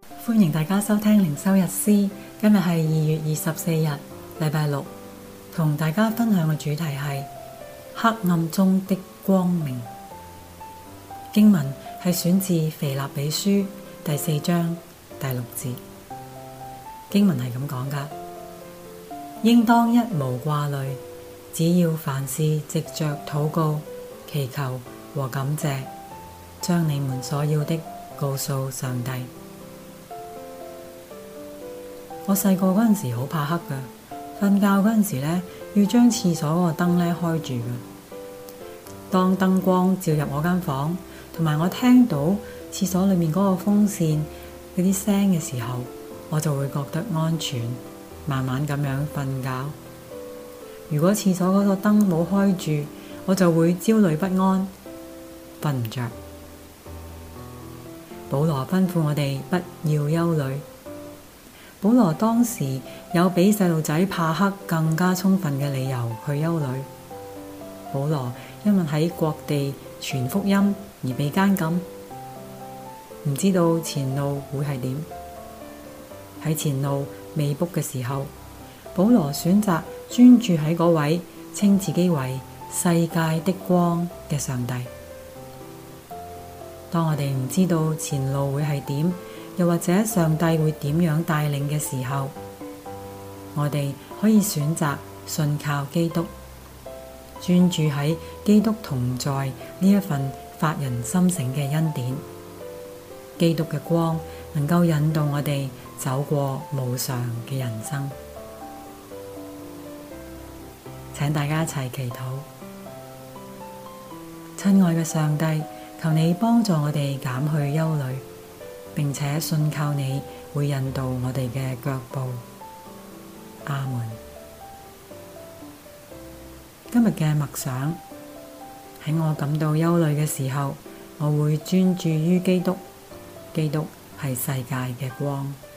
歡迎大家收聽靈修日詩，今日係2月24日，禮拜六，同大家分享嘅主題係黑暗中的光明。經文係選自腓立比書第4章第6節。經文係咁講㗎：應當一無掛慮，只要凡事藉着禱告、祈求和感謝，將你們所要的告訴上帝。我細個嗰陣時好怕黑㗎，瞓覺嗰陣時呢，要將廁所嗰個燈呢開住㗎。當燈光照入我間房，同埋我聽到廁所裏面嗰個風扇嗰啲聲嘅時候，我就會覺得安全，慢慢咁樣瞓覺。如果廁所嗰個燈冇開住，我就會焦慮不安，瞓唔着。保羅吩咐我哋不要憂慮。保羅當時有比細路仔怕黑更加充分嘅理由去憂慮。保羅因為喺各地傳福音而被監禁，唔知道前路會係點。喺前路未卜嘅時候，保羅選擇專注喺嗰位稱自己為世界的光嘅上帝。當我哋唔知道前路會係點，又或者上帝會點樣帶領嘅時候，我哋可以選擇信靠基督，專注喺基督同在呢一份發人深省嘅恩典。基督嘅光能夠引導我哋走過無常嘅人生。請大家一齊祈禱。親愛嘅上帝，求你幫助我哋減去憂慮，並且信靠你會引導我哋嘅腳步。阿門。今日嘅默想，喺我感到憂慮嘅時候，我會專注於基督。基督係世界嘅光。